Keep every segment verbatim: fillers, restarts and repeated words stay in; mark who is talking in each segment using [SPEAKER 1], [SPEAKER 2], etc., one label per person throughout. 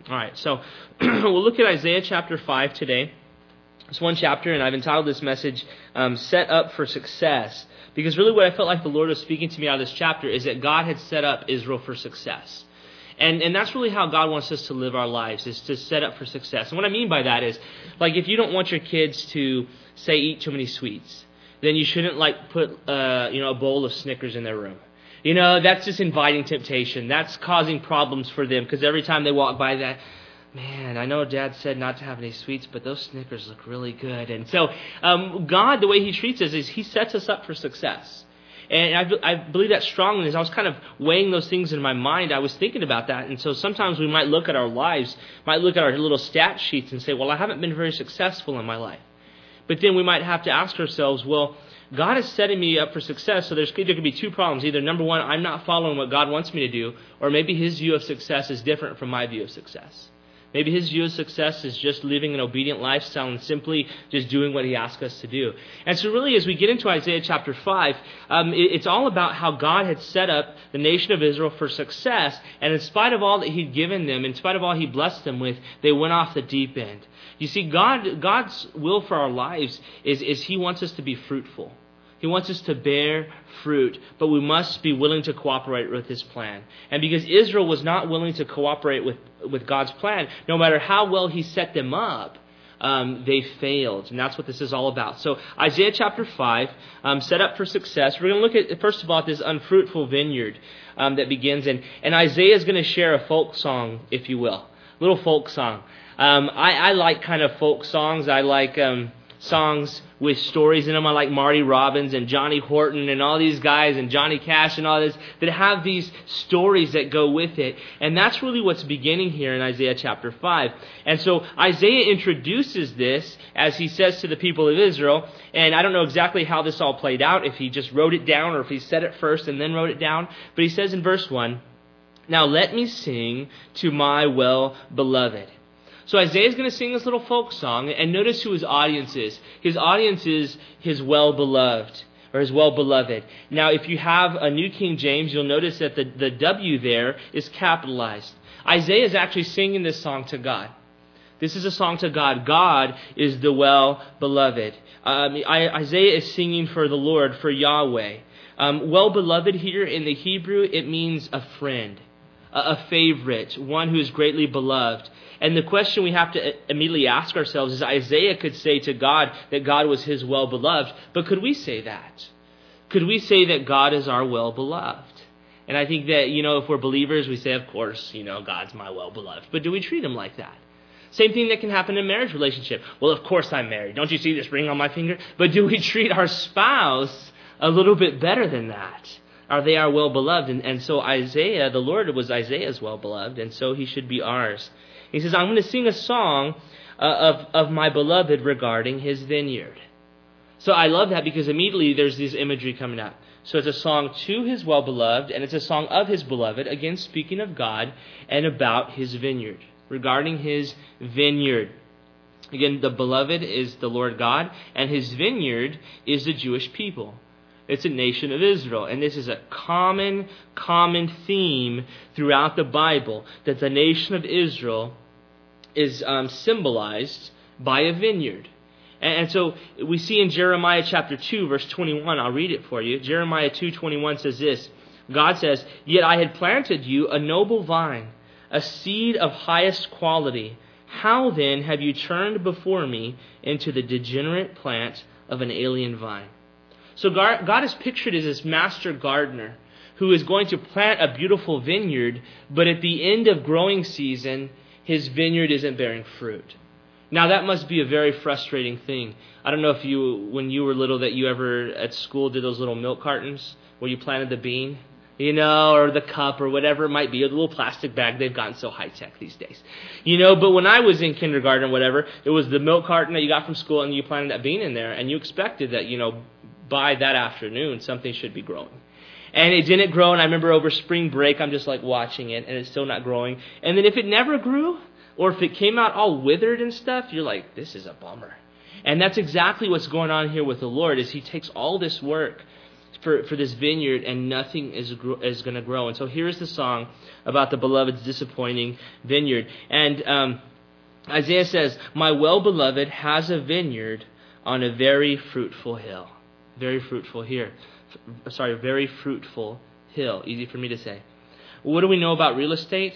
[SPEAKER 1] All right, so we'll look at Isaiah chapter five today. It's one chapter, and I've entitled this message, um, Set Up for Success. Because really what I felt like the Lord was speaking to me out of this chapter is that God had set up Israel for success. And and that's really how God wants us to live our lives, is to set up for success. And what I mean by that is, like, if you don't want your kids to, say, eat too many sweets, then you shouldn't, like, put uh, you know, a bowl of Snickers in their room. You know, that's just inviting temptation. That's causing problems for them, because every time they walk by that, man, I know Dad said not to have any sweets, but those Snickers look really good. And so um, God, the way He treats us is He sets us up for success. And I, I believe that strongly. As I was kind of weighing those things in my mind, I was thinking about that. And so sometimes we might look at our lives, might look at our little stat sheets and say, well, I haven't been very successful in my life. But then we might have to ask ourselves, well, God is setting me up for success, so there's, there could be two problems. Either, number one, I'm not following what God wants me to do, or maybe His view of success is different from my view of success. Maybe His view of success is just living an obedient lifestyle and simply just doing what He asks us to do. And so really, as we get into Isaiah chapter five, um, it, it's all about how God had set up the nation of Israel for success. And in spite of all that He'd given them, in spite of all He blessed them with, they went off the deep end. You see, God, God's will for our lives is, is He wants us to be fruitful. He wants us to bear fruit, but we must be willing to cooperate with His plan. And because Israel was not willing to cooperate with, with God's plan, no matter how well He set them up, um, they failed. And that's what this is all about. So Isaiah chapter five, um, set up for success. We're going to look at, first of all, at this unfruitful vineyard um, that begins. And, and Isaiah is going to share a folk song, if you will, a little folk song. Um, I, I like kind of folk songs. I like um, songs with stories in them. I like Marty Robbins and Johnny Horton and all these guys and Johnny Cash and all this that have these stories that go with it. And that's really what's beginning here in Isaiah chapter five. And so Isaiah introduces this as he says to the people of Israel. And I don't know exactly how this all played out, if he just wrote it down or if he said it first and then wrote it down. But he says in verse one, "Now let me sing to my well-beloved." So Isaiah is going to sing this little folk song, and notice who his audience is. His audience is his well-beloved, or his well-beloved. Now, if you have a New King James, you'll notice that the, the W there is capitalized. Isaiah is actually singing this song to God. This is a song to God. God is the well-beloved. Um, Isaiah is singing for the Lord, for Yahweh. Um, well-beloved here in the Hebrew, it means a friend, a, a favorite, one who is greatly beloved. And the question we have to immediately ask ourselves is, Isaiah could say to God that God was his well-beloved, but could we say that? Could we say that God is our well-beloved? And I think that, you know, if we're believers, we say, of course, you know, God's my well-beloved. But do we treat him like that? Same thing that can happen in a marriage relationship. Well, of course I'm married. Don't you see this ring on my finger? But do we treat our spouse a little bit better than that? Are they our well-beloved? And, and so Isaiah, the Lord was Isaiah's well-beloved, and so he should be ours. He says, I'm going to sing a song uh, of, of my beloved regarding his vineyard. So I love that because immediately there's this imagery coming up. So it's a song to his well-beloved, and it's a song of his beloved, again speaking of God and about his vineyard, regarding his vineyard. Again, the beloved is the Lord God, and his vineyard is the Jewish people. It's a nation of Israel. And this is a common, common theme throughout the Bible, that the nation of Israel is um, symbolized by a vineyard. And, and so we see in Jeremiah chapter two, verse twenty-one, I'll read it for you. Jeremiah two twenty-one says this, God says, "Yet I had planted you a noble vine, a seed of highest quality. How then have you turned before me into the degenerate plant of an alien vine?" So God is pictured as this master gardener who is going to plant a beautiful vineyard, but at the end of growing season, his vineyard isn't bearing fruit. Now, that must be a very frustrating thing. I don't know if you, when you were little, that you ever at school did those little milk cartons where you planted the bean, you know, or the cup or whatever it might be, or the little plastic bag. They've gotten so high-tech these days. You know, but when I was in kindergarten or whatever, it was the milk carton that you got from school and you planted that bean in there, and you expected that, you know, by that afternoon, something should be growing. And it didn't grow, and I remember over spring break, I'm just like watching it, and it's still not growing. And then if it never grew, or if it came out all withered and stuff, you're like, this is a bummer. And that's exactly what's going on here with the Lord, is he takes all this work, for, for this vineyard, and nothing is is going to grow. And so here's the song about the beloved's disappointing vineyard. And um, Isaiah says, "My well-beloved has a vineyard on a very fruitful hill." Very fruitful here. F- sorry, very fruitful hill. Easy for me to say. What do we know about real estate?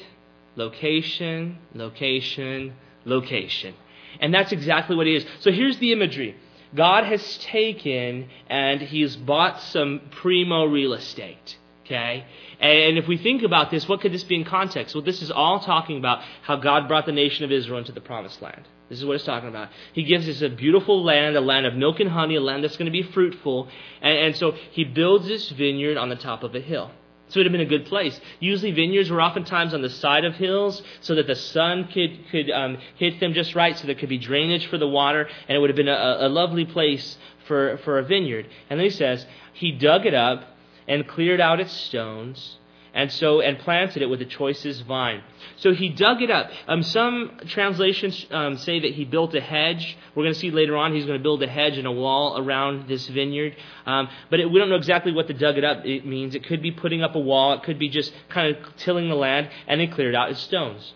[SPEAKER 1] Location, location, location. And that's exactly what it is. So here's the imagery. God has taken and he's bought some primo real estate. Okay? And if we think about this, what could this be in context? Well, this is all talking about how God brought the nation of Israel into the promised land. This is what it's talking about. He gives us a beautiful land, a land of milk and honey, a land that's going to be fruitful. And, and so he builds this vineyard on the top of a hill. So it would have been a good place. Usually vineyards were oftentimes on the side of hills so that the sun could, could um, hit them just right, so there could be drainage for the water, and it would have been a, a lovely place for, for a vineyard. And then he says, he dug it up and cleared out its stones, and so and planted it with the choicest vine. So he dug it up. Um, some translations um, say that he built a hedge. We're going to see later on he's going to build a hedge and a wall around this vineyard. Um, but it, we don't know exactly what the dug it up it means. It could be putting up a wall. It could be just kind of tilling the land, and they cleared out its stones.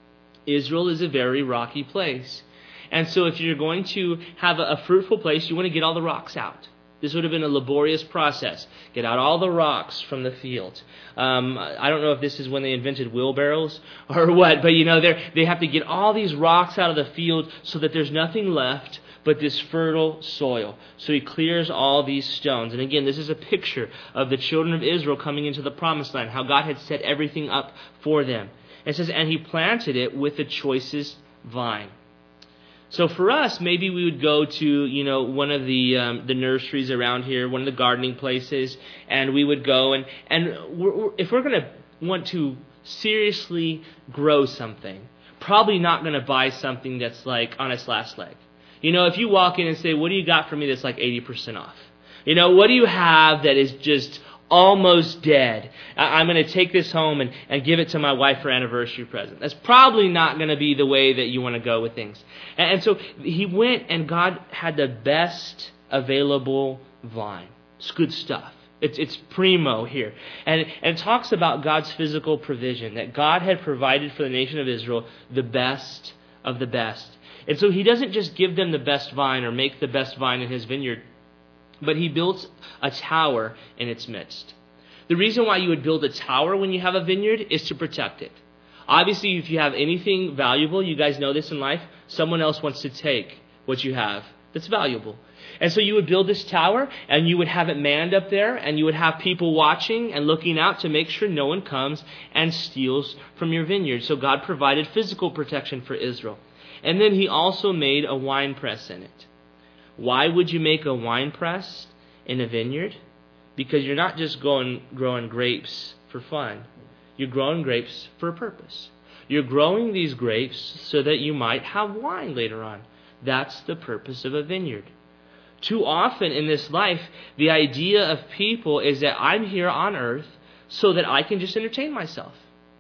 [SPEAKER 1] Israel is a very rocky place. And so if you're going to have a, a fruitful place, you want to get all the rocks out. This would have been a laborious process. Get out all the rocks from the field. Um, I don't know if this is when they invented wheelbarrows or what, but you know, they they have to get all these rocks out of the field so that there's nothing left but this fertile soil. So he clears all these stones. And again, this is a picture of the children of Israel coming into the promised land, how God had set everything up for them. It says, and he planted it with the choicest vine. So for us, maybe we would go to, you know, one of the um, the nurseries around here, one of the gardening places, and we would go and and we're, we're, if we're going to want to seriously grow something, probably not going to buy something that's like on its last leg. You know, if you walk in and say, "What do you got for me that's like eighty percent off?" You know, what do you have that is just almost dead? I'm going to take this home and, and give it to my wife for anniversary present. That's probably not going to be the way that you want to go with things. And, and so he went, and God had the best available vine. It's good stuff. It's it's primo here. And, and it talks about God's physical provision, that God had provided for the nation of Israel the best of the best. And so he doesn't just give them the best vine or make the best vine in his vineyard, but he built a tower in its midst. The reason why you would build a tower when you have a vineyard is to protect it. Obviously, if you have anything valuable, you guys know this in life, someone else wants to take what you have that's valuable. And so you would build this tower, and you would have it manned up there, and you would have people watching and looking out to make sure no one comes and steals from your vineyard. So God provided physical protection for Israel. And then he also made a wine press in it. Why would you make a wine press in a vineyard? Because you're not just going growing grapes for fun. You're growing grapes for a purpose. You're growing these grapes so that you might have wine later on. That's the purpose of a vineyard. Too often in this life, the idea of people is that I'm here on earth so that I can just entertain myself.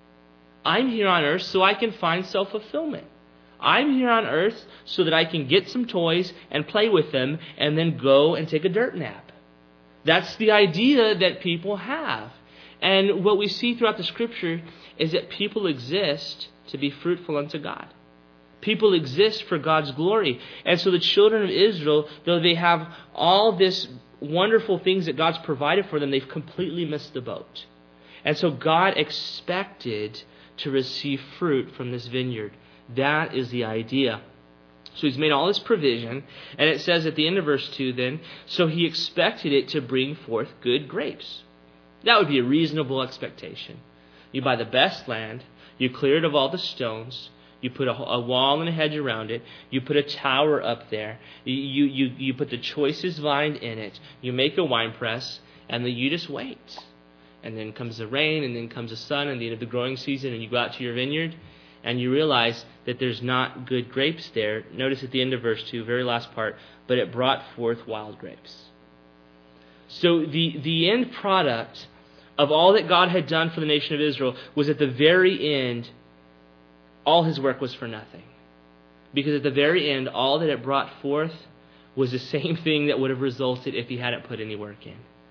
[SPEAKER 1] I'm here on earth so I can find self-fulfillment. I'm here on earth so that I can get some toys and play with them and then go and take a dirt nap. That's the idea that people have. And what we see throughout the Scripture is that people exist to be fruitful unto God. People exist for God's glory. And so the children of Israel, though they have all this wonderful things that God's provided for them, they've completely missed the boat. And so God expected to receive fruit from this vineyard. That is the idea. So he's made all this provision, and it says at the end of verse two then, so he expected it to bring forth good grapes. That would be a reasonable expectation. You buy the best land, you clear it of all the stones, you put a, a wall and a hedge around it, you put a tower up there, you, you, you put the choicest vine in it, you make a wine press, and then you just wait. And then comes the rain, and then comes the sun, and the end of the growing season, and you go out to your vineyard, and you realize that there's not good grapes there. Notice at the end of verse two, very last part, but it brought forth wild grapes. So the, the end product of all that God had done for the nation of Israel was at the very end, all his work was for nothing. Because at the very end, all that it brought forth was the same thing that would have resulted if he hadn't put any work in.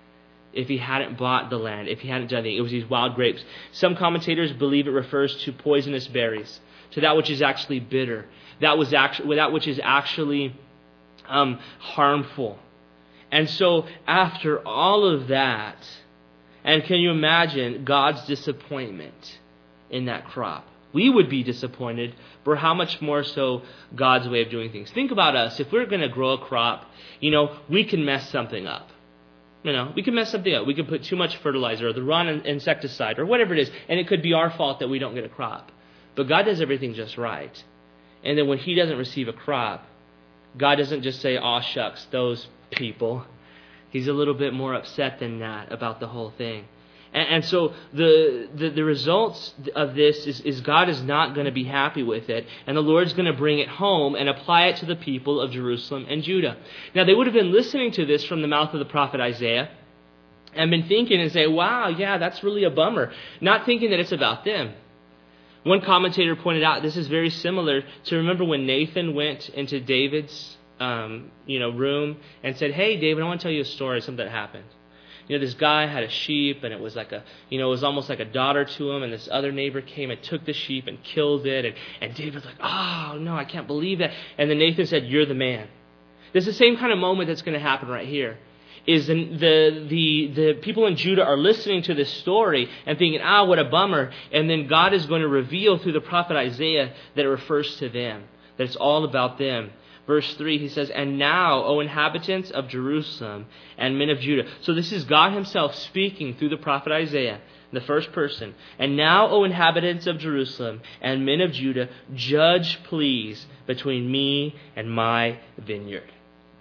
[SPEAKER 1] if he hadn't bought the land, if he hadn't done anything. It was these wild grapes. Some commentators believe it refers to poisonous berries, to that which is actually bitter, that was actually that which is actually um, harmful. And so after all of that, and can you imagine God's disappointment in that crop? We would be disappointed, but how much more so God's way of doing things. Think about us. If we're going to grow a crop, you know, we can mess something up. You know, we can mess something up. We can put too much fertilizer or the wrong insecticide or whatever it is, and it could be our fault that we don't get a crop. But God does everything just right. And then when he doesn't receive a crop, God doesn't just say, aw shucks, those people. He's a little bit more upset than that about the whole thing. And, and so the, the the results of this is, is God is not going to be happy with it. And the Lord's going to bring it home and apply it to the people of Jerusalem and Judah. Now, they would have been listening to this from the mouth of the prophet Isaiah and been thinking and say, wow, yeah, that's really a bummer. Not thinking that it's about them. One commentator pointed out this is very similar to, remember when Nathan went into David's um, you know room and said, hey, David, I want to tell you a story, something that happened. You know, this guy had a sheep, and it was like a, you know, it was almost like a daughter to him, and this other neighbor came and took the sheep and killed it, and, and David was like, oh, no, I can't believe that. And then Nathan said, you're the man. There's the same kind of moment that's going to happen right here. Is the, the the the people in Judah are listening to this story and thinking, ah, what a bummer. And then God is going to reveal through the prophet Isaiah that it refers to them, that it's all about them. Verse three, he says, and now, O inhabitants of Jerusalem and men of Judah. So this is God himself speaking through the prophet Isaiah, the first person. And now, O inhabitants of Jerusalem and men of Judah, judge, please, between me and my vineyard.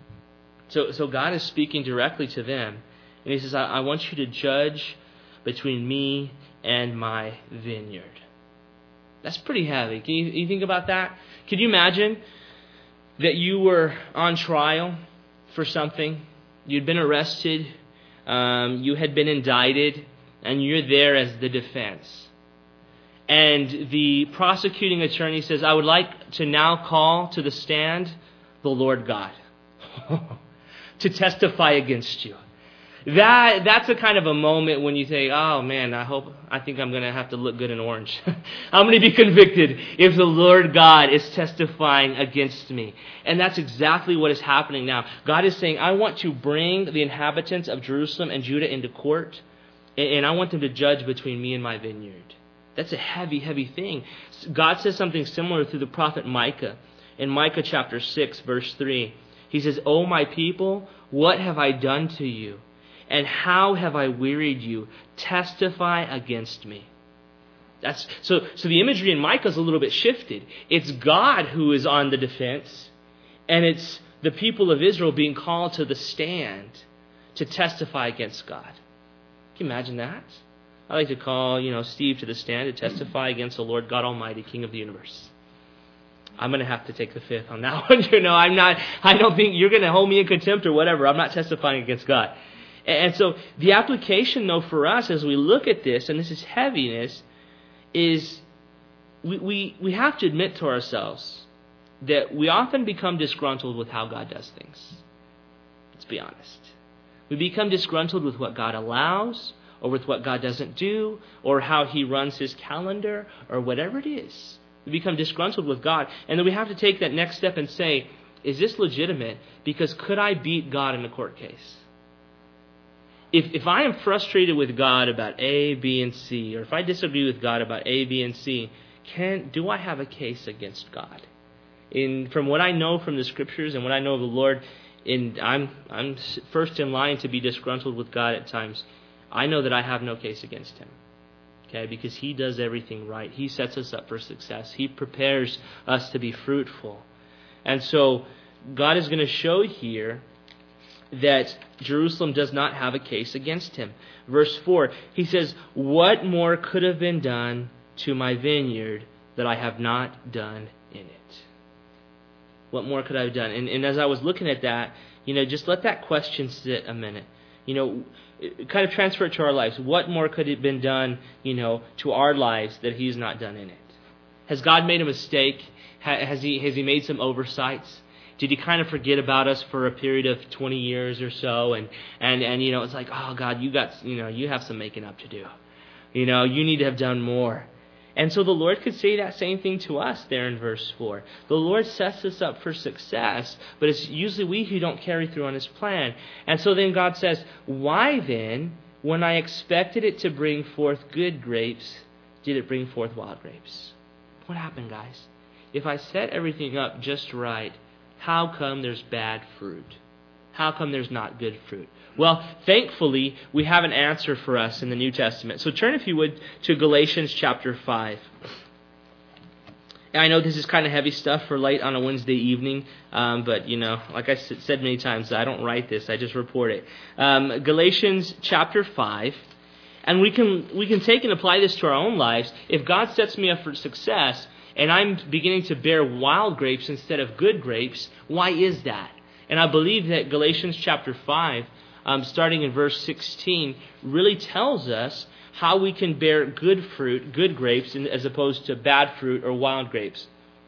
[SPEAKER 1] So, so God is speaking directly to them. And he says, I, I want you to judge between me and my vineyard. That's pretty heavy. Can you, you think about that? Can you imagine that you were on trial for something? You'd been arrested. Um, you had been indicted. And you're there as the defense. And the prosecuting attorney says, I would like to now call to the stand the Lord God to testify against you. That that's a kind of a moment when you say, oh man, I hope, I think I'm going to have to look good in orange. I'm going to be convicted if the Lord God is testifying against me. And that's exactly what is happening now. God is saying, I want to bring the inhabitants of Jerusalem and Judah into court, and I want them to judge between me and my vineyard. That's a heavy, heavy thing. God says something similar through the prophet Micah. In Micah chapter six, verse three, he says, O my people, what have I done to you? And how have I wearied you? Testify against me. That's so. So the imagery in Micah is a little bit shifted. It's God who is on the defense, and it's the people of Israel being called to the stand to testify against God. Can you imagine that? I like to call, you know, Steve to the stand to testify against the Lord God Almighty, King of the universe. I'm going to have to take the fifth on that one. You know, I'm not. I don't think you're going to hold me in contempt or whatever. I'm not testifying against God. And so the application, though, for us as we look at this, and this is heaviness, is we, we, we have to admit to ourselves that we often become disgruntled with how God does things. Let's be honest. We become disgruntled with what God allows, or with what God doesn't do, or how he runs his calendar, or whatever it is. We become disgruntled with God. And then we have to take that next step and say, is this legitimate? Because could I beat God in a court case? If if I am frustrated with God about A, B, and C, or if I disagree with God about A, B, and C, can do I have a case against God? In from what I know from the Scriptures and what I know of the Lord, in I'm I'm first in line to be disgruntled with God at times. I know that I have no case against him. Okay, because he does everything right. He sets us up for success. He prepares us to be fruitful. And so God is going to show here that Jerusalem does not have a case against him. Verse four, he says, what more could have been done to my vineyard that I have not done in it? What more could I have done? And, and as I was looking at that, you know, just let that question sit a minute. You know, kind of transfer it to our lives. What more could have been done, you know, to our lives that he's not done in it? Has God made a mistake? Has he has he made some oversights? Did he kind of forget about us for a period of twenty years or so? And, and, and you know, it's like, oh, God, you got, you know, you have some making up to do. You know, you need to have done more. And so the Lord could say that same thing to us there in verse four. The Lord sets us up for success, but it's usually we who don't carry through on His plan. And so then God says, why then, when I expected it to bring forth good grapes, did it bring forth wild grapes? What happened, guys? If I set everything up just right, how come there's bad fruit? How come there's not good fruit? Well, thankfully, we have an answer for us in the New Testament. So turn, if you would, to Galatians chapter five. And I know this is kind of heavy stuff for late on a Wednesday evening, um, but, you know, like I said many times, I don't write this, I just report it. Um, Galatians chapter five. And we can we can take and apply this to our own lives. If God sets me up for success, and I'm beginning to bear wild grapes instead of good grapes, why is that? And I believe that Galatians chapter five, um, starting in verse sixteen, really tells us how we can bear good fruit, good grapes, as opposed to bad fruit or wild grapes.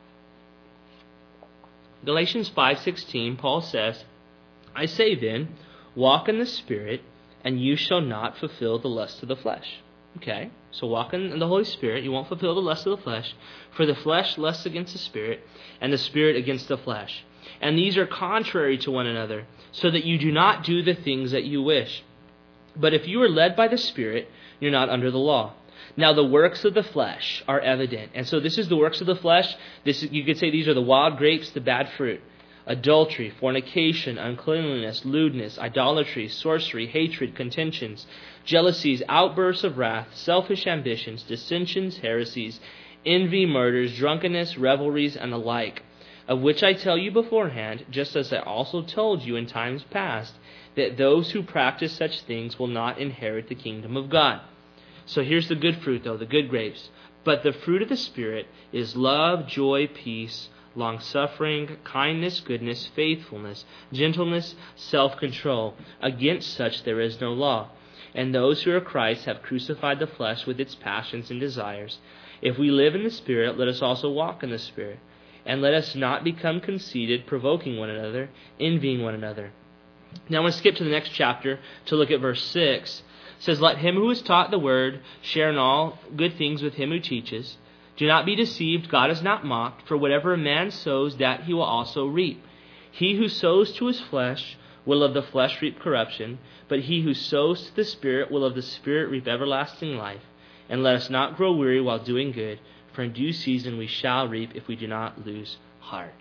[SPEAKER 1] Galatians five sixteen, Paul says, I say then, walk in the Spirit, and you shall not fulfill the lust of the flesh. Okay, so walk in the Holy Spirit, you won't fulfill the lust of the flesh. For the flesh lusts against the Spirit, and the Spirit against the flesh. And these are contrary to one another, so that you do not do the things that you wish. But if you are led by the Spirit, you're not under the law. Now the works of the flesh are evident. And so this is the works of the flesh. This is, you could say these are the wild grapes, the bad fruit. Adultery, fornication, uncleanliness, lewdness, idolatry, sorcery, hatred, contentions, jealousies, outbursts of wrath, selfish ambitions, dissensions, heresies, envy, murders, drunkenness, revelries, and the like, of which I tell you beforehand, just as I also told you in times past, that those who practice such things will not inherit the kingdom of God. So here's the good fruit, though, the good grapes. But the fruit of the Spirit is love, joy, peace, long-suffering, kindness, goodness, faithfulness, gentleness, self-control. Against such there is no law. And those who are Christ have crucified the flesh with its passions and desires. If we live in the Spirit, let us also walk in the Spirit. And let us not become conceited, provoking one another, envying one another. Now I want to skip to the next chapter to look at verse six. It says, let him who is taught the word share in all good things with him who teaches. Do not be deceived, God is not mocked, for whatever a man sows, that he will also reap. He who sows to his flesh will of the flesh reap corruption, but he who sows to the Spirit will of the Spirit reap everlasting life. And let us not grow weary while doing good, for in due season we shall reap if we do not lose heart.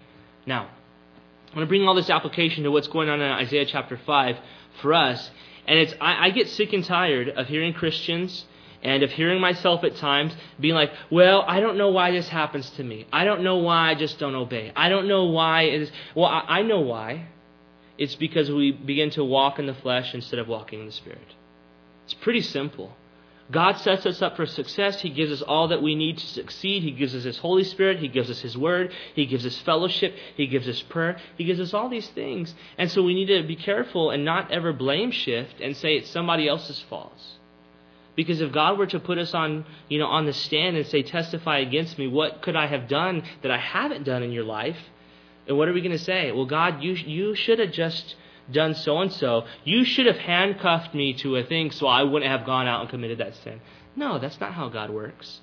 [SPEAKER 1] Now, I want to bring all this application to what's going on in Isaiah chapter five for us. And it's I, I get sick and tired of hearing Christians and of hearing myself at times being like, well, I don't know why this happens to me. I don't know why I just don't obey. I don't know why it is. Well, I, I know why. It's because we begin to walk in the flesh instead of walking in the Spirit. It's pretty simple. God sets us up for success. He gives us all that we need to succeed. He gives us His Holy Spirit. He gives us His Word. He gives us fellowship. He gives us prayer. He gives us all these things. And so we need to be careful and not ever blame shift and say it's somebody else's fault. Because if God were to put us on, you know, on the stand and say, testify against me, what could I have done that I haven't done in your life? And what are we going to say? Well, God, you you should have just done so-and-so. You should have handcuffed me to a thing so I wouldn't have gone out and committed that sin. No, that's not how God works.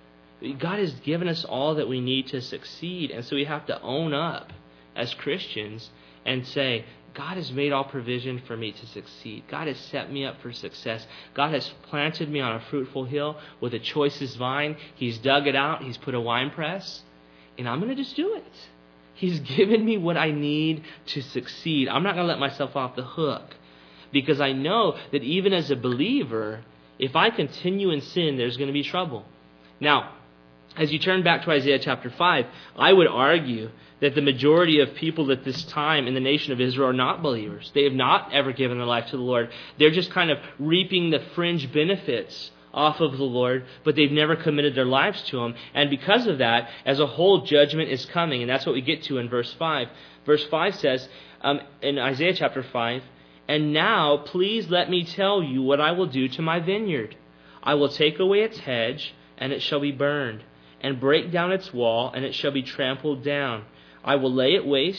[SPEAKER 1] God has given us all that we need to succeed. And so we have to own up as Christians and say, God has made all provision for me to succeed. God has set me up for success. God has planted me on a fruitful hill with a choicest vine. He's dug it out. He's put a wine press. And I'm going to just do it. He's given me what I need to succeed. I'm not going to let myself off the hook. Because I know that even as a believer, if I continue in sin, there's going to be trouble. Now, as you turn back to Isaiah chapter five, I would argue that the majority of people at this time in the nation of Israel are not believers. They have not ever given their life to the Lord. They're just kind of reaping the fringe benefits off of the Lord, but they've never committed their lives to Him. And because of that, as a whole, judgment is coming. And that's what we get to in verse five. Verse five says, um, in Isaiah chapter five, and now please let me tell you what I will do to my vineyard. I will take away its hedge, and it shall be burned, and break down its wall, and it shall be trampled down. I will lay it waste,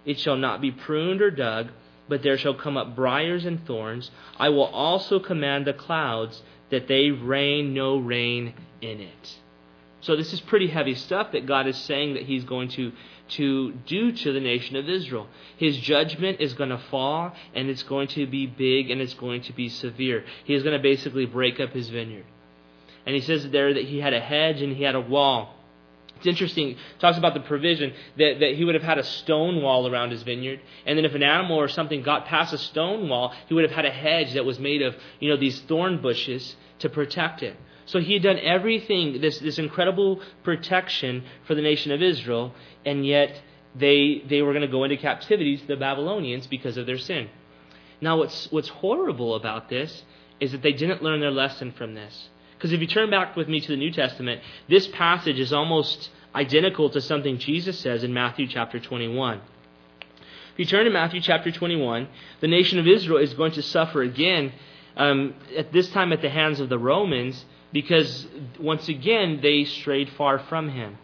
[SPEAKER 1] it shall not be pruned or dug, but there shall come up briars and thorns. I will also command the clouds that they rain no rain in it. So this is pretty heavy stuff that God is saying that he's going to, to do to the nation of Israel. His judgment is going to fall, and it's going to be big, and it's going to be severe. He is going to basically break up his vineyard. And he says there that he had a hedge and he had a wall. It's interesting. It talks about the provision that, that he would have had a stone wall around his vineyard. And then if an animal or something got past a stone wall, he would have had a hedge that was made of, you know, these thorn bushes to protect it. So he had done everything, this, this incredible protection for the nation of Israel, and yet they they were going to go into captivity to the Babylonians because of their sin. Now what's what's horrible about this is that they didn't learn their lesson from this. Because if you turn back with me to the New Testament, this passage is almost identical to something Jesus says in Matthew chapter twenty-one. If you turn to Matthew chapter twenty-one, the nation of Israel is going to suffer again, um, at this time at the hands of the Romans, because once again they strayed far from him.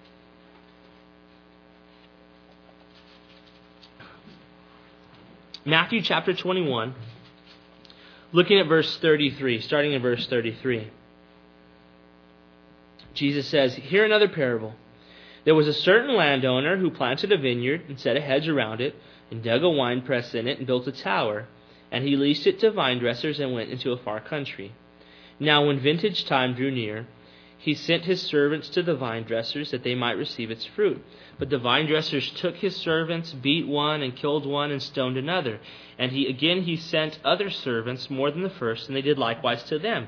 [SPEAKER 1] Matthew chapter twenty-one, looking at verse thirty-three, starting in verse thirty-three. Jesus says, "Hear another parable. There was a certain landowner who planted a vineyard and set a hedge around it and dug a winepress in it and built a tower. And he leased it to vine dressers and went into a far country. Now when vintage time drew near, he sent his servants to the vine dressers that they might receive its fruit. But the vine dressers took his servants, beat one, and killed one, and stoned another. And he again he sent other servants more than the first, and they did likewise to them."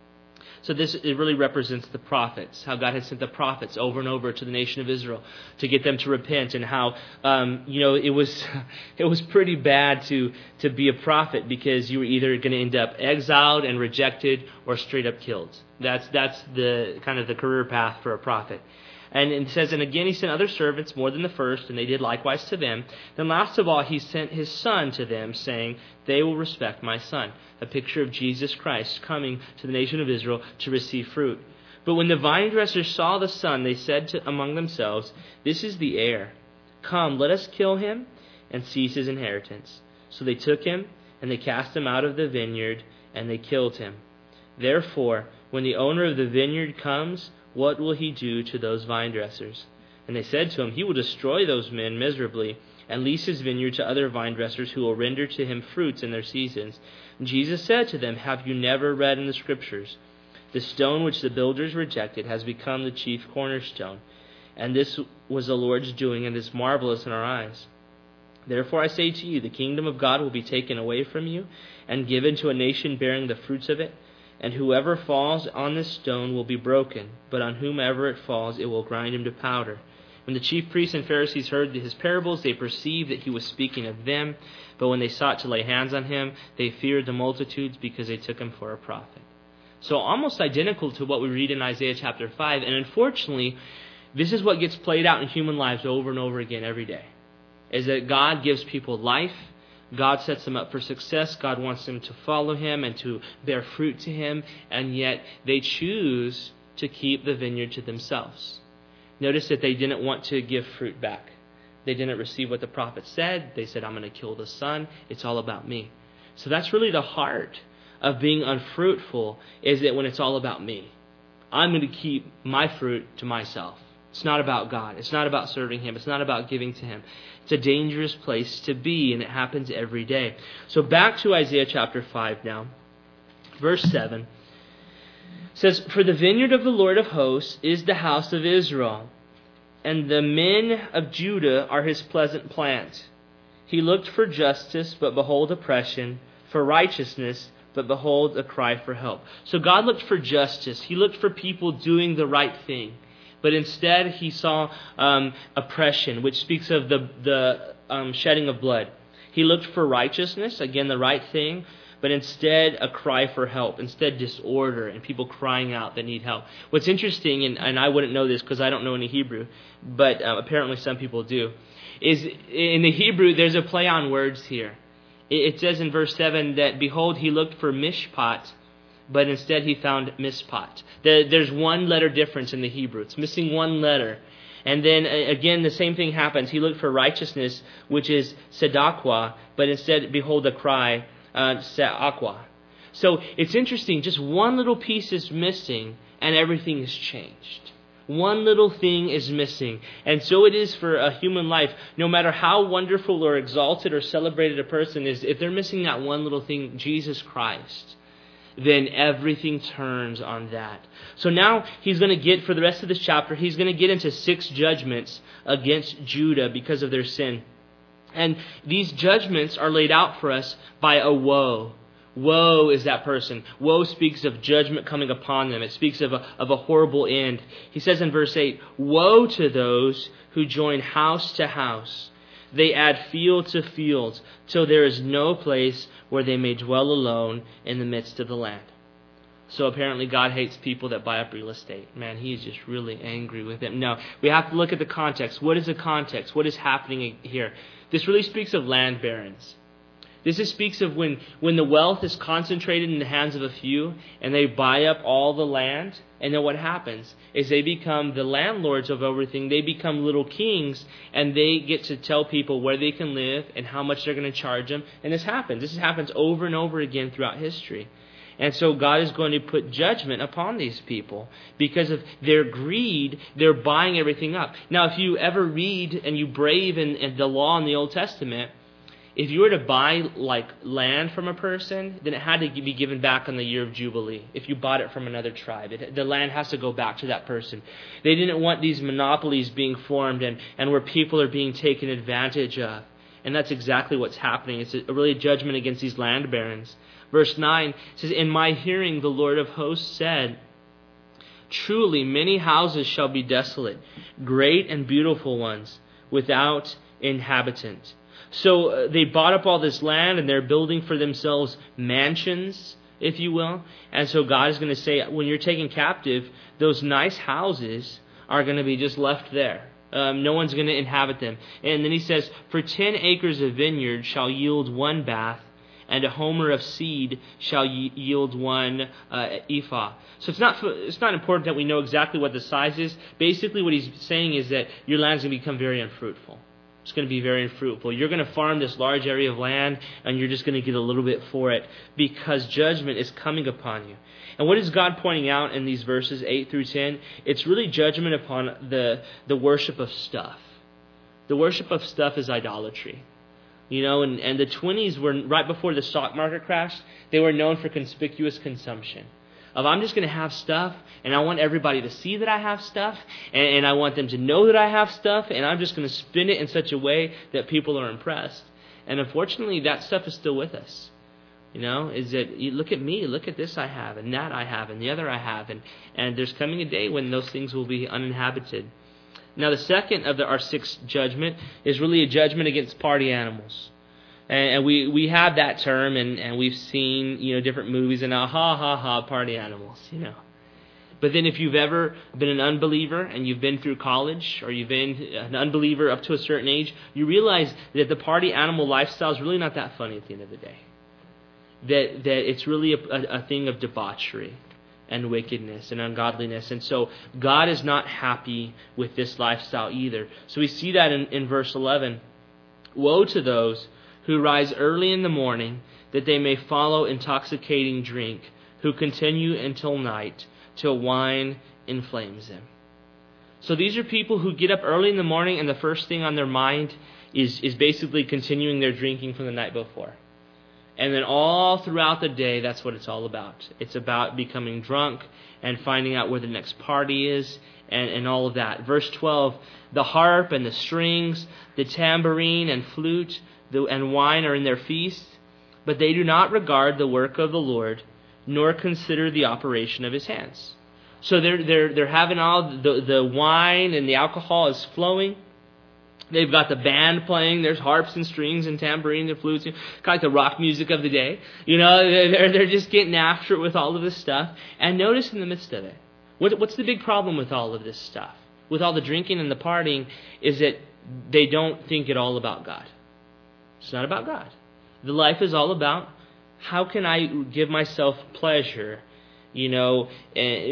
[SPEAKER 1] So this it really represents the prophets, how God has sent the prophets over and over to the nation of Israel to get them to repent, and how um, you know it was it was pretty bad to to be a prophet, because you were either going to end up exiled and rejected or straight up killed. That's that's the kind of the career path for a prophet. And it says, "And again he sent other servants more than the first, and they did likewise to them. Then last of all he sent his son to them, saying, They will respect my son." A picture of Jesus Christ coming to the nation of Israel to receive fruit. "But when the vine dressers saw the son, they said to, among themselves, This is the heir. Come, let us kill him and seize his inheritance. So they took him, and they cast him out of the vineyard, and they killed him. Therefore, when the owner of the vineyard comes, what will he do to those vine dressers? And they said to him, He will destroy those men miserably, and lease his vineyard to other vine dressers who will render to him fruits in their seasons. And Jesus said to them, Have you never read in the Scriptures, The stone which the builders rejected has become the chief cornerstone, and this was the Lord's doing, and is marvelous in our eyes. Therefore I say to you, the kingdom of God will be taken away from you, and given to a nation bearing the fruits of it. And whoever falls on this stone will be broken, but on whomever it falls it will grind him to powder. When the chief priests and Pharisees heard his parables, they perceived that he was speaking of them. But when they sought to lay hands on him, they feared the multitudes, because they took him for a prophet." So almost identical to what we read in Isaiah chapter five. And unfortunately, this is what gets played out in human lives over and over again every day. Is that God gives people life. God sets them up for success. God wants them to follow him and to bear fruit to him. And yet they choose to keep the vineyard to themselves. Notice that they didn't want to give fruit back. They didn't receive what the prophet said. They said, I'm going to kill the son. It's all about me. So that's really the heart of being unfruitful, is that when it's all about me, I'm going to keep my fruit to myself. It's not about God. It's not about serving him. It's not about giving to him. It's a dangerous place to be, and it happens every day. So back to Isaiah chapter five now. Verse seven says, For the vineyard of the Lord of hosts is the house of Israel, and the men of Judah are his pleasant plant. He looked for justice, but behold oppression, for righteousness, but behold a cry for help. So God looked for justice. He looked for people doing the right thing. But instead he saw um, oppression, which speaks of the, the um, shedding of blood. He looked for righteousness, again the right thing, but instead a cry for help. Instead disorder and people crying out that need help. What's interesting, and, and I wouldn't know this because I don't know any Hebrew, but uh, apparently some people do, is in the Hebrew there's a play on words here. It, it says in verse seven that, behold, he looked for mishpat, but instead he found mispot. There's one letter difference in the Hebrew. It's missing one letter. And then uh, again, the same thing happens. He looked for righteousness, which is tzedakah, but instead, behold, the cry, uh, se'akwa. So it's interesting, just one little piece is missing, and everything is changed. One little thing is missing. And so it is for a human life. No matter how wonderful or exalted or celebrated a person is, if they're missing that one little thing, Jesus Christ, then everything turns on that. So now he's going to get, for the rest of this chapter, he's going to get into six judgments against Judah because of their sin. And these judgments are laid out for us by a woe. Woe is that person. Woe speaks of judgment coming upon them. It speaks of a, of a horrible end. He says in verse eight, woe to those who join house to house. They add field to field, till there is no place where they may dwell alone in the midst of the land. So apparently God hates people that buy up real estate. Man, he is just really angry with them. No, we have to look at the context. What is the context? What is happening here? This really speaks of land barons. This is, speaks of when, when the wealth is concentrated in the hands of a few and they buy up all the land. And then what happens is they become the landlords of everything. They become little kings, and they get to tell people where they can live and how much they're going to charge them. And this happens. This happens over and over again throughout history. And so God is going to put judgment upon these people because of their greed. They're buying everything up. Now, if you ever read and you brave in, in the law in the Old Testament, if you were to buy like land from a person, then it had to be given back on the year of Jubilee. If you bought it from another tribe, it, the land has to go back to that person. They didn't want these monopolies being formed and, and where people are being taken advantage of. And that's exactly what's happening. It's a, really a judgment against these land barons. Verse nine says, in my hearing the Lord of hosts said, truly many houses shall be desolate, great and beautiful ones, without inhabitant. So uh, they bought up all this land and they're building for themselves mansions, if you will. And so God is going to say, when you're taken captive, those nice houses are going to be just left there. Um, no one's going to inhabit them. And then he says, for ten acres of vineyard shall yield one bath, and a homer of seed shall yield one uh, ephah. So it's not it's not important that we know exactly what the size is. Basically what he's saying is that your land's going to become very unfruitful. It's going to be very unfruitful. You're going to farm this large area of land, and you're just going to get a little bit for it because judgment is coming upon you. And what is God pointing out in these verses eight through ten? It's really judgment upon the, the worship of stuff. The worship of stuff is idolatry. You know, and, and the twenties were right before the stock market crashed. They were known for conspicuous consumption. Of I'm just going to have stuff, and I want everybody to see that I have stuff, and, and I want them to know that I have stuff, and I'm just going to spin it in such a way that people are impressed. And unfortunately, that stuff is still with us. You know, is that you look at me, look at this I have, and that I have, and the other I have, and, and there's coming a day when those things will be uninhabited. Now, the second of the, our sixth judgment is really a judgment against party animals. And we, we have that term, and, and we've seen, you know, different movies, and now, ha, ha, ha, party animals, you know. But then if you've ever been an unbeliever, and you've been through college, or you've been an unbeliever up to a certain age, you realize that the party animal lifestyle is really not that funny at the end of the day. That that it's really a, a, a thing of debauchery and wickedness and ungodliness. And so God is not happy with this lifestyle either. So we see that in, in verse eleven. Woe to those who rise early in the morning, that they may follow intoxicating drink, who continue until night, till wine inflames them. So these are people who get up early in the morning, and the first thing on their mind is, is basically continuing their drinking from the night before. And then all throughout the day, that's what it's all about. It's about becoming drunk and finding out where the next party is and, and all of that. Verse twelve, the harp and the strings, the tambourine and flute, and wine are in their feast, but they do not regard the work of the Lord, nor consider the operation of his hands. So they're they're they're having all the the wine and the alcohol is flowing. They've got the band playing. There's harps and strings and tambourines and flutes, kind of like the rock music of the day. You know, they're they're just getting after it with all of this stuff. And notice in the midst of it, what what's the big problem with all of this stuff, with all the drinking and the partying, is that they don't think it all about God. It's not about God. The life is all about how can I give myself pleasure, you know,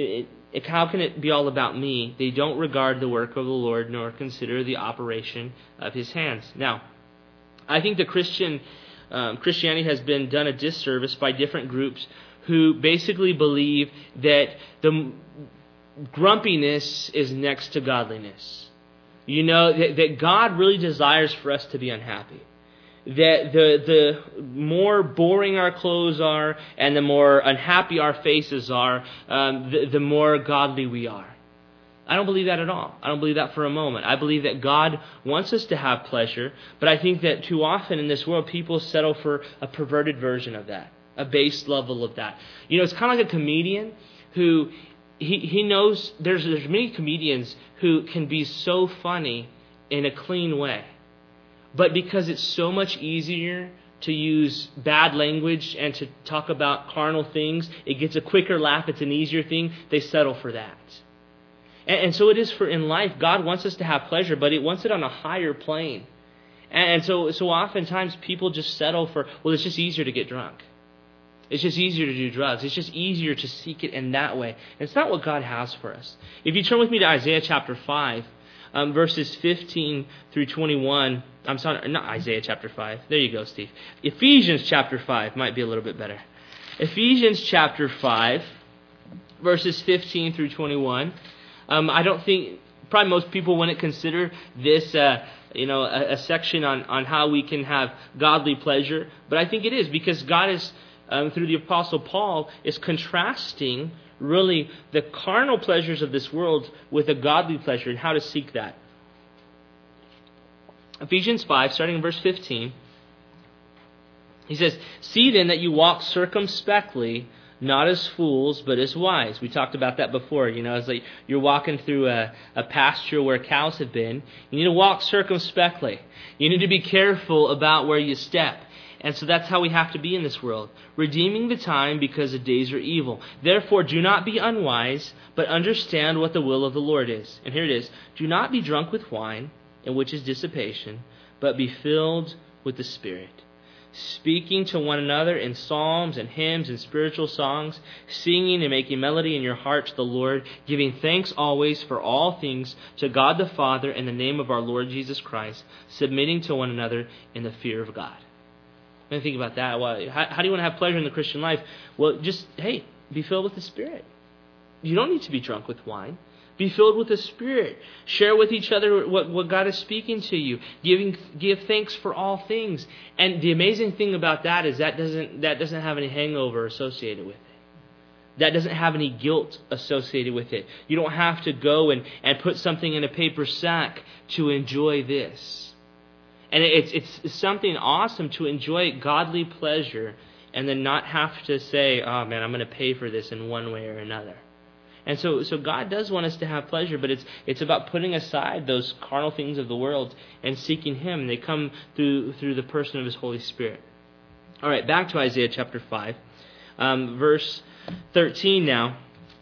[SPEAKER 1] It, how can it be all about me? They don't regard the work of the Lord nor consider the operation of His hands. Now, I think the Christian um, Christianity has been done a disservice by different groups who basically believe that the grumpiness is next to godliness. You know, that, that God really desires for us to be unhappy. That the the more boring our clothes are and the more unhappy our faces are, um, the, the more godly we are. I don't believe that at all. I don't believe that for a moment. I believe that God wants us to have pleasure, but I think that too often in this world people settle for a perverted version of that, a base level of that. You know, it's kind of like a comedian who he he knows there's there's many comedians who can be so funny in a clean way. But because it's so much easier to use bad language and to talk about carnal things, it gets a quicker laugh, it's an easier thing, they settle for that. And, and so it is for in life. God wants us to have pleasure, but He wants it on a higher plane. And, and so, so oftentimes people just settle for, well, it's just easier to get drunk. It's just easier to do drugs. It's just easier to seek it in that way. And it's not what God has for us. If you turn with me to Isaiah chapter five, um, verses fifteen through twenty-one, I'm sorry, not Isaiah chapter five. There you go, Steve. Ephesians chapter five might be a little bit better. Ephesians chapter five, verses fifteen through twenty-one. Um, I don't think, probably most people wouldn't consider this, uh, you know, a, a section on, on how we can have godly pleasure. But I think it is because God is, um, through the Apostle Paul, is contrasting really the carnal pleasures of this world with a godly pleasure and how to seek that. Ephesians five, starting in verse fifteen, he says, "See then that you walk circumspectly, not as fools, but as wise." We talked about that before. You know, it's like you're walking through a, a pasture where cows have been. You need to walk circumspectly. You need to be careful about where you step. And so that's how we have to be in this world. Redeeming the time because the days are evil. Therefore, do not be unwise, but understand what the will of the Lord is. And here it is. Do not be drunk with wine, in which is dissipation, but be filled with the Spirit, speaking to one another in psalms and hymns and spiritual songs, singing and making melody in your heart to the Lord, giving thanks always for all things to God the Father in the name of our Lord Jesus Christ, submitting to one another in the fear of God. When I think about that, well, how, how do you want to have pleasure in the Christian life? Well, just, hey, be filled with the Spirit. You don't need to be drunk with wine. Be filled with the Spirit. Share with each other what, what God is speaking to you. Giving, give thanks for all things. And the amazing thing about that is that doesn't that doesn't have any hangover associated with it. That doesn't have any guilt associated with it. You don't have to go and, and put something in a paper sack to enjoy this. And it's it's something awesome to enjoy godly pleasure and then not have to say, oh man, I'm going to pay for this in one way or another. And so so God does want us to have pleasure, but it's it's about putting aside those carnal things of the world and seeking Him. They come through through the person of His Holy Spirit. All right, back to Isaiah chapter five. Um, verse thirteen now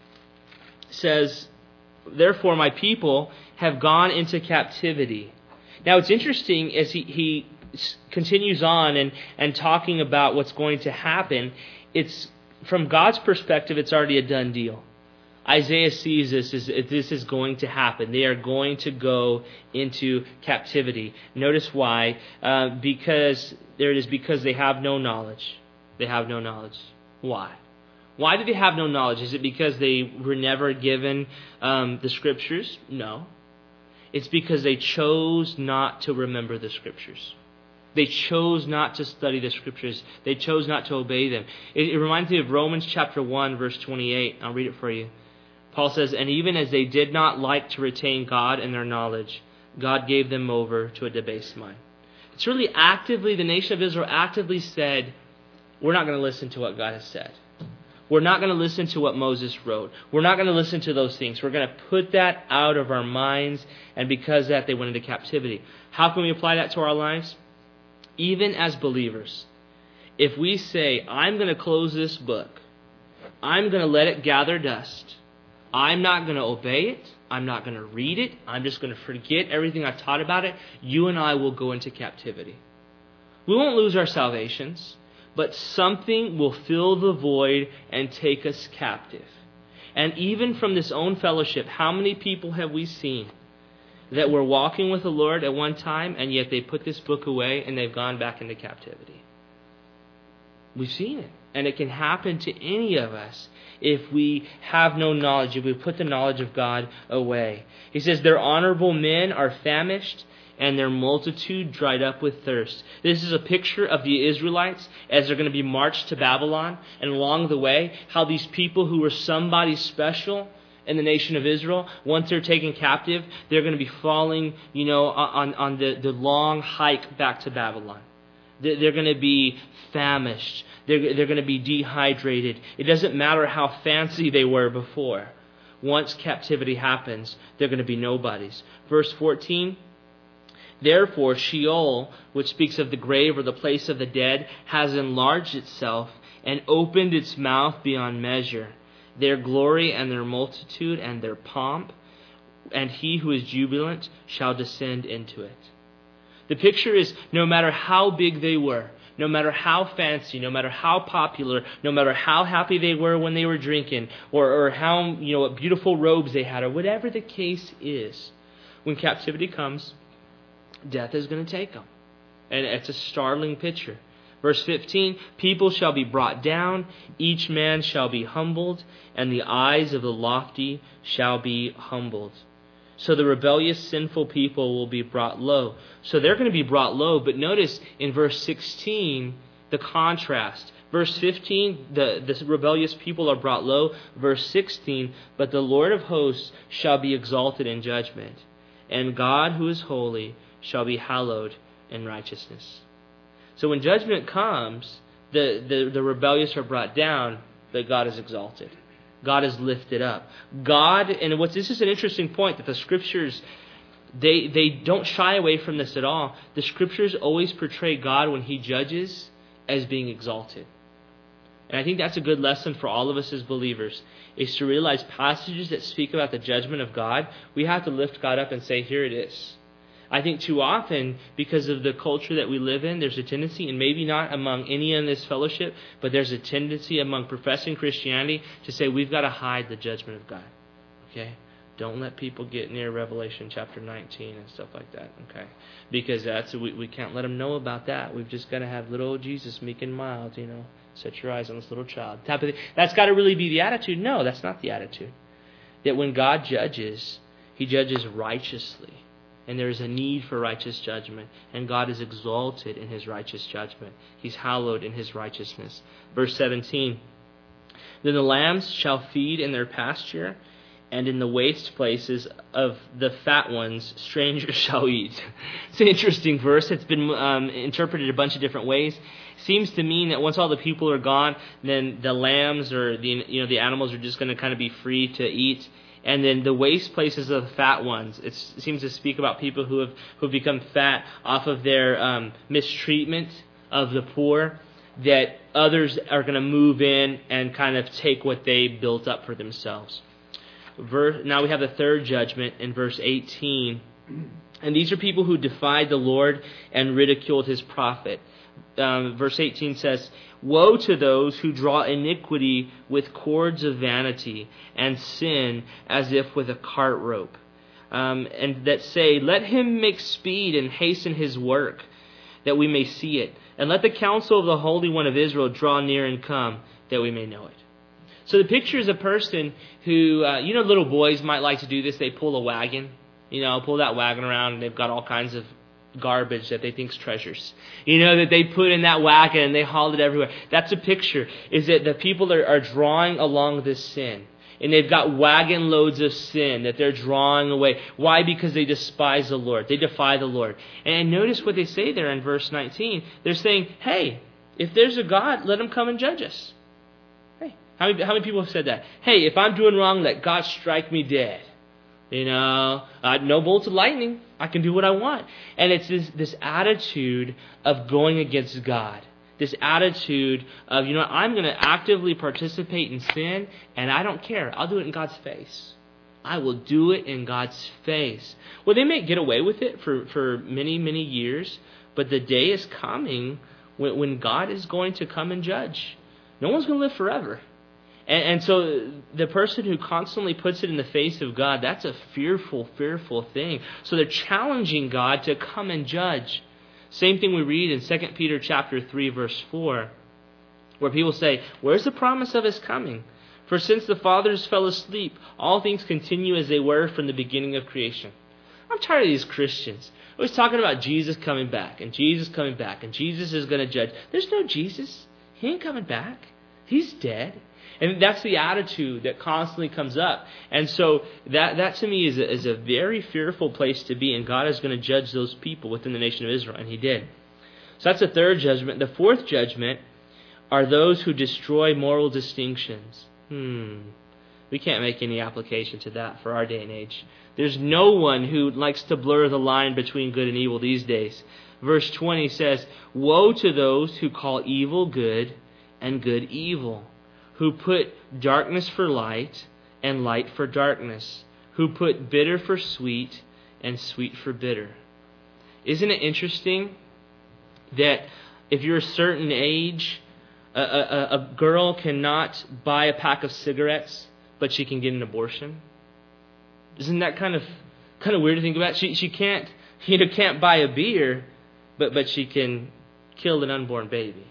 [SPEAKER 1] says, "Therefore my people have gone into captivity." Now it's interesting as he, he continues on and, and talking about what's going to happen. It's from God's perspective, it's already a done deal. Isaiah sees this as this is going to happen. They are going to go into captivity. Notice why? Uh, because there it is. Because they have no knowledge. They have no knowledge. Why? Why do they have no knowledge? Is it because they were never given um, the Scriptures? No. It's because they chose not to remember the Scriptures. They chose not to study the Scriptures. They chose not to obey them. It, it reminds me of Romans chapter one, verse twenty-eight. I'll read it for you. Paul says, "And even as they did not like to retain God in their knowledge, God gave them over to a debased mind." It's really actively, the nation of Israel actively said, we're not going to listen to what God has said. We're not going to listen to what Moses wrote. We're not going to listen to those things. We're going to put that out of our minds. And because of that, they went into captivity. How can we apply that to our lives? Even as believers, if we say, I'm going to close this book, I'm going to let it gather dust, I'm not going to obey it, I'm not going to read it, I'm just going to forget everything I taught about it, you and I will go into captivity. We won't lose our salvations, but something will fill the void and take us captive. And even from this own fellowship, how many people have we seen that were walking with the Lord at one time, and yet they put this book away and they've gone back into captivity? We've seen it. And it can happen to any of us if we have no knowledge, if we put the knowledge of God away. He says, their honorable men are famished, and their multitude dried up with thirst. This is a picture of the Israelites as they're going to be marched to Babylon, and along the way, how these people who were somebody special in the nation of Israel, once they're taken captive, they're going to be falling, you know, on, on the, the long hike back to Babylon. They're going to be famished. They're, they're going to be dehydrated. It doesn't matter how fancy they were before. Once captivity happens, they're going to be nobodies. Verse fourteen, therefore Sheol, which speaks of the grave or the place of the dead, has enlarged itself and opened its mouth beyond measure. Their glory and their multitude and their pomp, and he who is jubilant shall descend into it. The picture is, no matter how big they were, no matter how fancy, no matter how popular, no matter how happy they were when they were drinking, or, or how, you know, what beautiful robes they had, or whatever the case is, when captivity comes, death is going to take them. And it's a startling picture. Verse fifteen, people shall be brought down, each man shall be humbled, and the eyes of the lofty shall be humbled. So the rebellious, sinful people will be brought low. So they're going to be brought low. But notice in verse sixteen, the contrast. Verse fifteen, the, the rebellious people are brought low. Verse sixteen, but the Lord of hosts shall be exalted in judgment, and God who is holy shall be hallowed in righteousness. So when judgment comes, the, the, the rebellious are brought down, but God is exalted. God is lifted up. God, and what's this is an interesting point, that the Scriptures, they they don't shy away from this at all. The Scriptures always portray God when He judges as being exalted. And I think that's a good lesson for all of us as believers, is to realize passages that speak about the judgment of God, we have to lift God up and say, here it is. I think too often, because of the culture that we live in, there's a tendency, and maybe not among any in this fellowship, but there's a tendency among professing Christianity to say we've got to hide the judgment of God. Okay? Don't let people get near Revelation chapter nineteen and stuff like that. Okay? Because that's we, we can't let them know about that. We've just got to have little old Jesus, meek and mild, you know. Set your eyes on this little child. Type of thing. That's got to really be the attitude. No, that's not the attitude. That when God judges, He judges righteously. And there is a need for righteous judgment. And God is exalted in His righteous judgment. He's hallowed in His righteousness. Verse seventeen. Then the lambs shall feed in their pasture, and in the waste places of the fat ones strangers shall eat. It's an interesting verse. It's been um, interpreted a bunch of different ways. Seems to mean that once all the people are gone, then the lambs or the you know the animals are just going to kind of be free to eat. And then the waste places of the fat ones, it seems to speak about people who have who have become fat off of their um, mistreatment of the poor, that others are going to move in and kind of take what they built up for themselves. Verse, now we have the third judgment in verse eighteen. And these are people who defied the Lord and ridiculed His prophet. Um, verse eighteen says, woe to those who draw iniquity with cords of vanity and sin as if with a cart rope. Um, and that say, let him make speed and hasten his work, that we may see it. And let the counsel of the Holy One of Israel draw near and come, that we may know it. So the picture is a person who, uh, you know, little boys might like to do this. They pull a wagon, you know, pull that wagon around, and they've got all kinds of garbage that they think's treasures, you know, that they put in that wagon and they haul it everywhere. That's a picture, is that the people are, are drawing along this sin. And they've got wagon loads of sin that they're drawing away. Why? Because they despise the Lord. They defy the Lord. And notice what they say there in verse nineteen. They're saying, hey, if there's a God, let Him come and judge us. Hey, how many, how many people have said that? Hey, if I'm doing wrong, let God strike me dead. You know, uh, no bolts of lightning. I can do what I want. And it's this, this attitude of going against God. This attitude of, you know, I'm going to actively participate in sin, and I don't care. I'll do it in God's face. I will do it in God's face. Well, they may get away with it for, for many, many years, but the day is coming when, when God is going to come and judge. No one's going to live forever. And, and so the person who constantly puts it in the face of God, that's a fearful, fearful thing. So they're challenging God to come and judge. Same thing we read in Second Peter chapter three, verse four, where people say, where's the promise of his coming? For since the fathers fell asleep, all things continue as they were from the beginning of creation. I'm tired of these Christians always talking about Jesus coming back, and Jesus coming back, and Jesus is going to judge. There's no Jesus. He ain't coming back. He's dead. And that's the attitude that constantly comes up. And so that, that to me is a, is a very fearful place to be, and God is going to judge those people within the nation of Israel, and he did. So that's the third judgment. The fourth judgment are those who destroy moral distinctions. Hmm. We can't make any application to that for our day and age. There's no one who likes to blur the line between good and evil these days. Verse twenty says, woe to those who call evil good and good evil, who put darkness for light and light for darkness, who put bitter for sweet and sweet for bitter. Isn't it interesting that if you're a certain age, a, a, a girl cannot buy a pack of cigarettes, but she can get an abortion? Isn't that kind of kind of weird to think about? She she can't you know can't buy a beer, but but she can kill an unborn baby.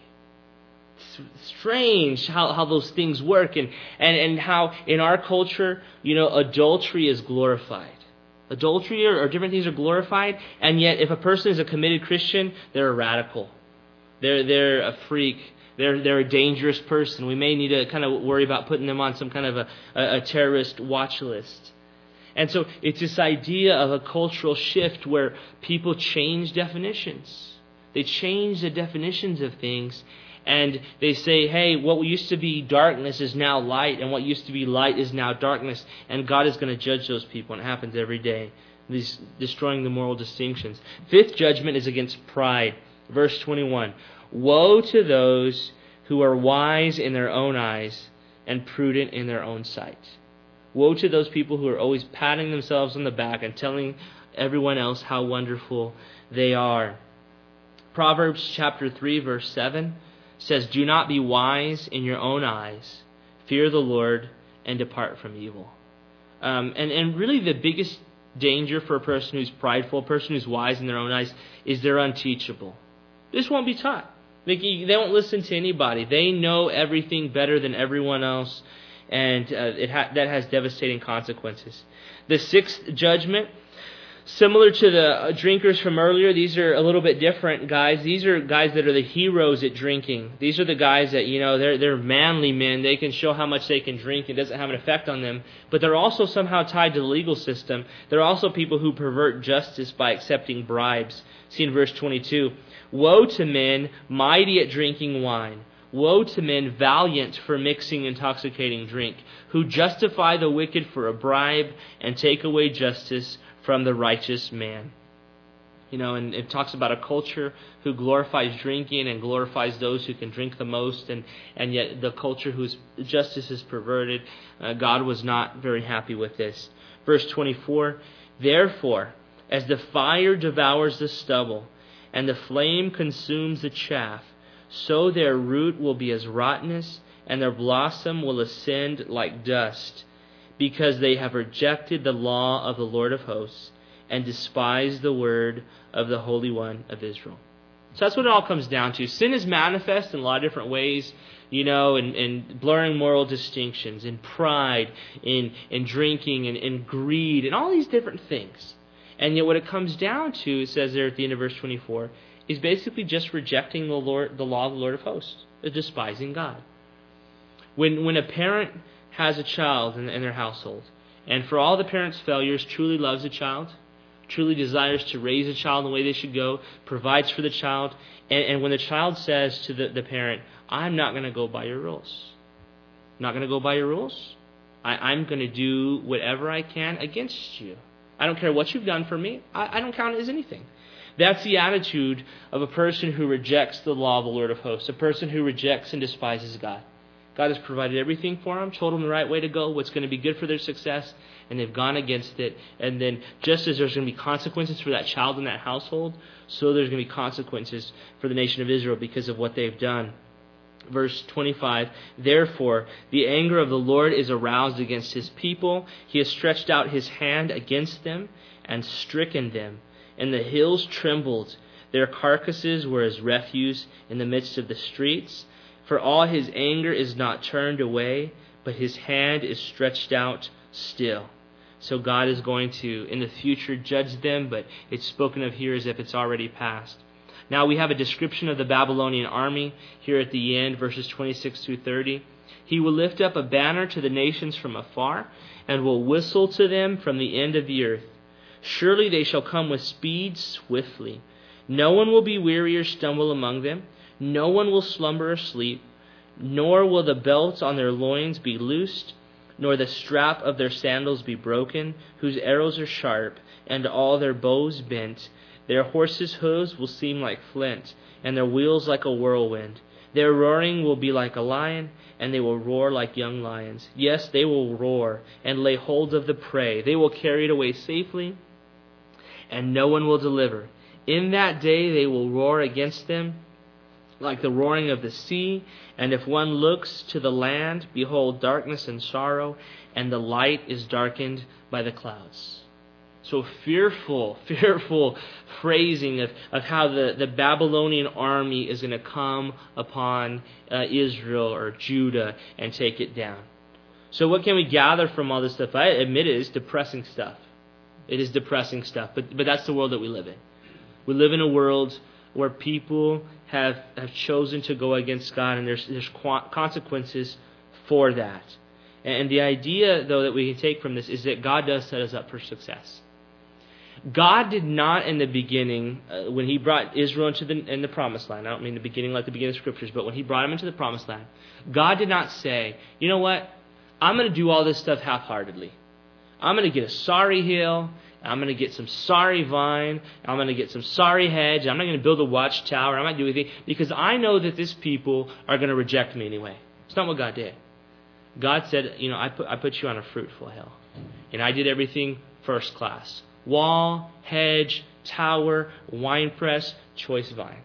[SPEAKER 1] It's strange how, how those things work, and, and, and how in our culture, you know, adultery is glorified. Adultery or, or different things are glorified, and yet if a person is a committed Christian, they're a radical. They're they're a freak. They're they're a dangerous person. We may need to kind of worry about putting them on some kind of a, a, a terrorist watch list. And so it's this idea of a cultural shift where people change definitions. They change the definitions of things, and they say, hey, what used to be darkness is now light, and what used to be light is now darkness, and God is going to judge those people, and it happens every day. These destroying the moral distinctions. Fifth judgment is against pride. Verse twenty-one, woe to those who are wise in their own eyes and prudent in their own sight. Woe to those people who are always patting themselves on the back and telling everyone else how wonderful they are. Proverbs chapter three, verse seven says, do not be wise in your own eyes. Fear the Lord and depart from evil. Um, and, and really the biggest danger for a person who's prideful, a person who's wise in their own eyes, is they're unteachable. They just won't be taught. They, they won't listen to anybody. They know everything better than everyone else. And uh, it ha- that has devastating consequences. The sixth judgment, similar to the uh, drinkers from earlier, these are a little bit different guys. These are guys that are the heroes at drinking. These are the guys that, you know, they're they're manly men. They can show how much they can drink. It doesn't have an effect on them. But they're also somehow tied to the legal system. They're also people who pervert justice by accepting bribes. See in verse twenty-two, woe to men mighty at drinking wine. Woe to men valiant for mixing intoxicating drink, who justify the wicked for a bribe and take away justice from the righteous man. You know, and it talks about a culture who glorifies drinking and glorifies those who can drink the most, and, and yet the culture whose justice is perverted. Uh, God was not very happy with this. Verse twenty-four, therefore, as the fire devours the stubble, and the flame consumes the chaff, so their root will be as rottenness, and their blossom will ascend like dust, because they have rejected the law of the Lord of hosts, and despised the word of the Holy One of Israel. So that's what it all comes down to. Sin is manifest in a lot of different ways, you know, in, in blurring moral distinctions, in pride, in, in drinking, and in greed, and all these different things. And yet what it comes down to, it says there at the end of verse twenty-four, is basically just rejecting the Lord, the law of the Lord of hosts, despising God. When when a parent has a child in, in their household, and for all the parent's failures, truly loves a child, truly desires to raise a child in the way they should go, provides for the child, and, and when the child says to the, the parent, I'm not going to go by your rules. I'm not going to go by your rules. I, I'm going to do whatever I can against you. I don't care what you've done for me. I, I don't count it as anything. That's the attitude of a person who rejects the law of the Lord of hosts, a person who rejects and despises God. God has provided everything for them, told them the right way to go, what's going to be good for their success, and they've gone against it. And then just as there's going to be consequences for that child in that household, so there's going to be consequences for the nation of Israel because of what they've done. Verse twenty-five, therefore, the anger of the Lord is aroused against his people. He has stretched out his hand against them and stricken them. And the hills trembled. Their carcasses were as refuse in the midst of the streets. For all his anger is not turned away, but his hand is stretched out still. So God is going to, in the future, judge them, but it's spoken of here as if it's already passed. Now we have a description of the Babylonian army here at the end, verses twenty-six through thirty. He will lift up a banner to the nations from afar, and will whistle to them from the end of the earth. Surely they shall come with speed swiftly. No one will be weary or stumble among them. No one will slumber or sleep. Nor will the belts on their loins be loosed, nor the strap of their sandals be broken, whose arrows are sharp, and all their bows bent. Their horses' hooves will seem like flint, and their wheels like a whirlwind. Their roaring will be like a lion, and they will roar like young lions. Yes, they will roar and lay hold of the prey. They will carry it away safely, and no one will deliver. In that day they will roar against them like the roaring of the sea. And if one looks to the land, behold, darkness and sorrow, and the light is darkened by the clouds. So fearful, fearful phrasing of, of how the, the Babylonian army is going to come upon uh, Israel or Judah and take it down. So what can we gather from all this stuff? I admit it is depressing stuff. It is depressing stuff, but, but that's the world that we live in. We live in a world where people have, have chosen to go against God, and there's, there's consequences for that. And the idea, though, that we can take from this is that God does set us up for success. God did not in the beginning, uh, when he brought Israel into the, in the promised land, I don't mean the beginning like the beginning of Scriptures, but when he brought them into the promised land, God did not say, you know what, I'm going to do all this stuff half-heartedly. I'm going to get a sorry hill, I'm going to get some sorry vine, I'm going to get some sorry hedge, I'm not going to build a watchtower, I'm not going to do anything, because I know that this people are going to reject me anyway. It's not what God did. God said, you know, I put, I put you on a fruitful hill, and I did everything first class. Wall, hedge, tower, wine press, choice vine.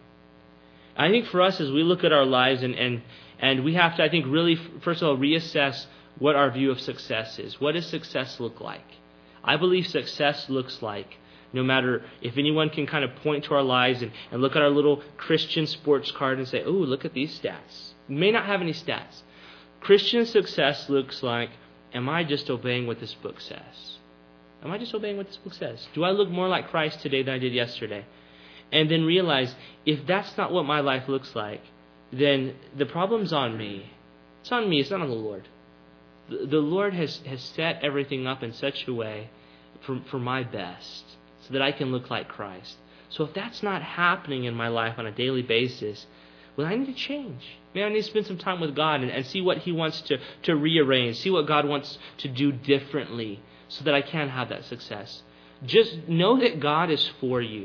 [SPEAKER 1] I think for us as we look at our lives and, and, and we have to, I think, really, first of all, reassess what our view of success is. What does success look like? I believe success looks like, no matter if anyone can kind of point to our lives and, and look at our little Christian sports card and say, oh, look at these stats. We may not have any stats. Christian success looks like, am I just obeying what this book says? Am I just obeying what this book says? Do I look more like Christ today than I did yesterday? And then realize, if that's not what my life looks like, then the problem's on me. It's on me. It's not on the Lord. The, the Lord has, has set everything up in such a way for, for my best so that I can look like Christ. So if that's not happening in my life on a daily basis, well, I need to change. Maybe I need to spend some time with God and, and see what He wants to, to rearrange, see what God wants to do differently, so that I can have that success. Just know that God is for you.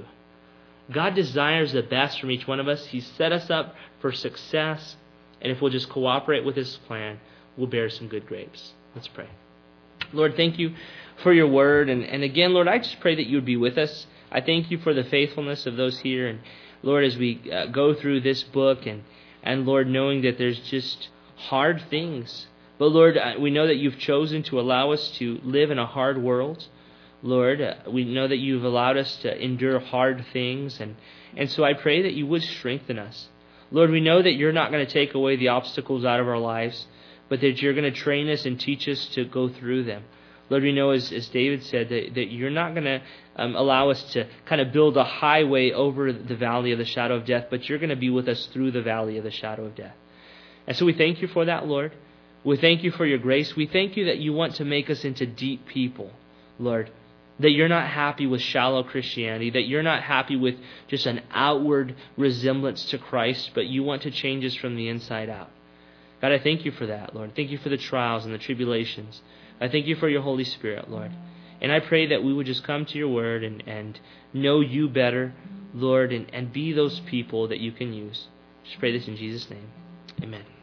[SPEAKER 1] God desires the best from each one of us. He's set us up for success. And if we'll just cooperate with His plan, we'll bear some good grapes. Let's pray. Lord, thank you for your word. And, and again, Lord, I just pray that you would be with us. I thank you for the faithfulness of those here. And Lord, as we uh, go through this book, and, and Lord, knowing that there's just hard things. But Lord, we know that you've chosen to allow us to live in a hard world. Lord, we know that you've allowed us to endure hard things. And, and so I pray that you would strengthen us. Lord, we know that you're not going to take away the obstacles out of our lives, but that you're going to train us and teach us to go through them. Lord, we know, as, as David said, that, that you're not going to um, allow us to kind of build a highway over the valley of the shadow of death, but you're going to be with us through the valley of the shadow of death. And so we thank you for that, Lord. We thank you for your grace. We thank you that you want to make us into deep people, Lord. That you're not happy with shallow Christianity, that you're not happy with just an outward resemblance to Christ, but you want to change us from the inside out. God, I thank you for that, Lord. Thank you for the trials and the tribulations. I thank you for your Holy Spirit, Lord. And I pray that we would just come to your word and, and know you better, Lord, and, and be those people that you can use. Just pray this in Jesus' name. Amen.